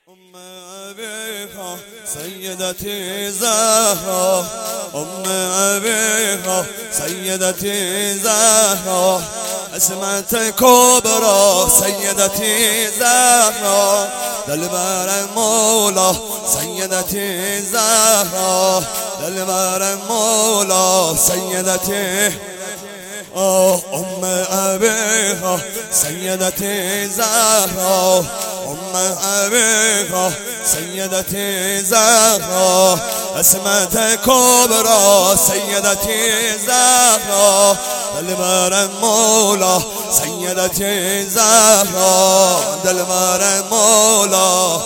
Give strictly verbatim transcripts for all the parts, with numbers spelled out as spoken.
ام ابيها سيدتي زهرا، ام ابيها سيدتي زهرا، اسمت كبرى سيدتي زهرا، دلبر مولا سيدتي زهرا، دلبر مولا سيدتي ام ابيها سيدتي زهرا، ام ابيها سيدتي زهرا، اسمت كبرى سيدتي زهرا، دلبر مولا سيدتي زهرا، دلبر مولا.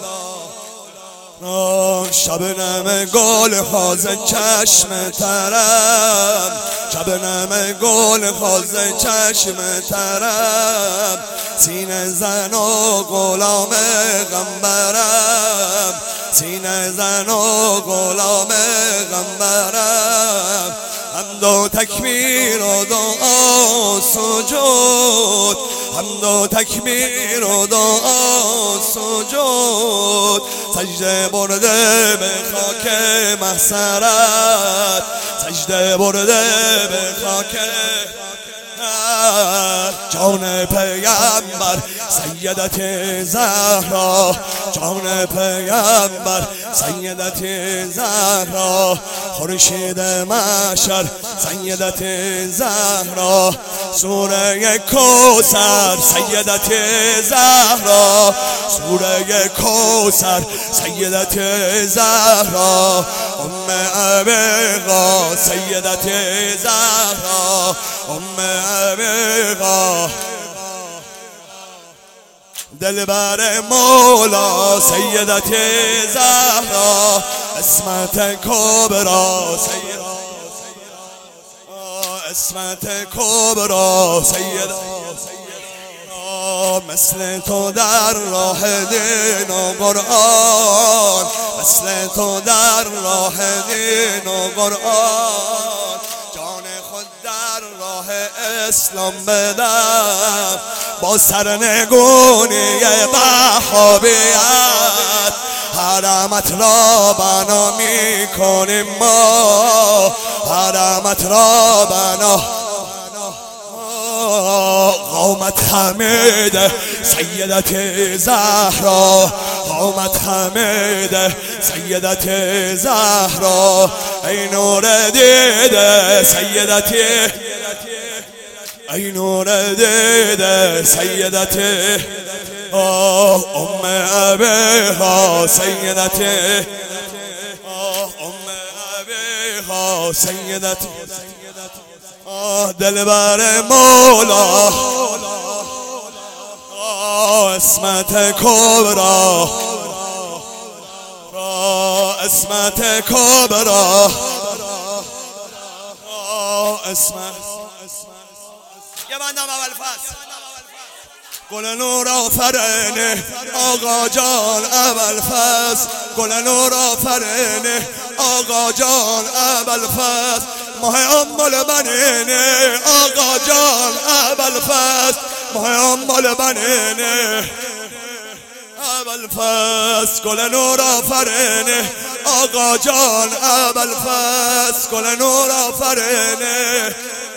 شبنم گل خاز چشم ترم، شبنم گل خاز چشم ترم، سینه زن و غلام غمبرم، سینه زن و غلام غمبرم، حمد و تکبیر و دعا و سجود، حمد و تکبیر و دعا و سجود، سجده برده به خاک محشرت، سجده برده به خاک جان پیغمبر سیدت زهرا، جان پیغمبر سیدت زهرا، خورشید محشر سیدت زهرا، سوره کوثر سیدت زهرا، سوره کوثر سیدت زهرا، ام ابیها سیدت زهرا، ام ابیها دلبر مولا سیدت زهرا، اسمت کبرا سیدت، اسمت کبرا سیدت، مثل تو در راه دین و قرآن، مثل تو در راه دین و قرآن، جان خود در راه اسلام بدم، با سرنگونی وهابیت حرمت را بنا میکنیم ما، حرمت را بنا. قامت حمید سیدت زهرا، قامت حمید سیدت زهرا، ای نور دیده سیدت، ای نور دیده سیدت ام ابیها سیدت، ام ابیها سیدت، دلبر مولا اسمت کبرا، اسمت کبرا، اسمت یه بندم اول فصل گل نور آفرینه آقا جان اول فصل، گل نور آفرینه آقا جان اول فصل، ماه امال بنینه آقا جان اول فصل، ماه امال بنینه اول فصل، گل نور آفرینه آقا جان اول فصل، گل نور آفرینه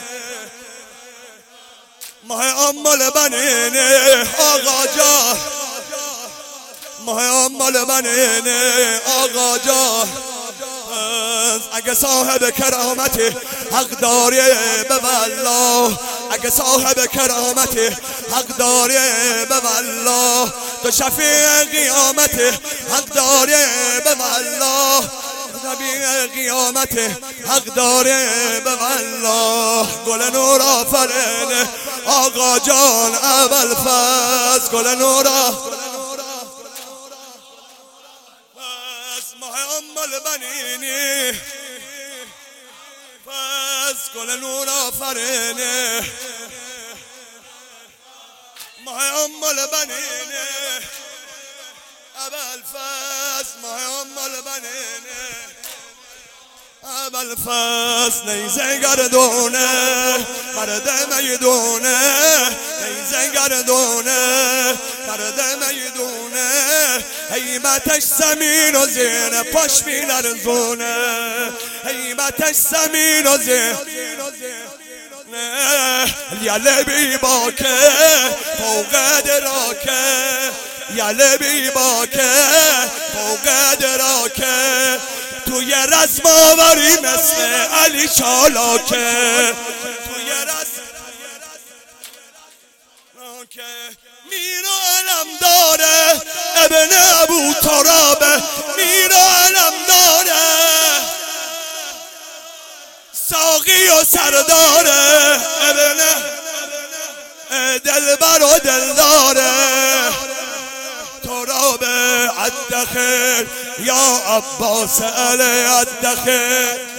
ماه امال بنینه آقا جان، ماه امال بنینه آقا جان، اگه صاحب کرامتی حق داری به والله، اگه صاحب کرامتی حق داری به والله، تو شفیع قیامتی حق داری به والله، نبی قیامت حق داره به والله، گل نور آفرینه آقا جان اول فصل، گل نور ماه امال بنینی فصل، گل نور آفرینه ماه امال بنینه اول فصل، ماه امال بنینه اول فصل، نیزه گردونه مرد میدونه، نیزه گردونه مرد میدونه، هیبتش زمین و زیر پاش میلرزونه، هیبتش زمین و زیر یله بی باکه فوق دراکه، یله بی باکه فوق دراکه، توی رزم آوری مثل علی چالاکه، توی رزم میرا علم داره ابن ابو ترابه، میرا علم داره ساقی و سرداره، ابن دلبر و دلداره، ترابه عد خیر یا عباس علی عد خیر.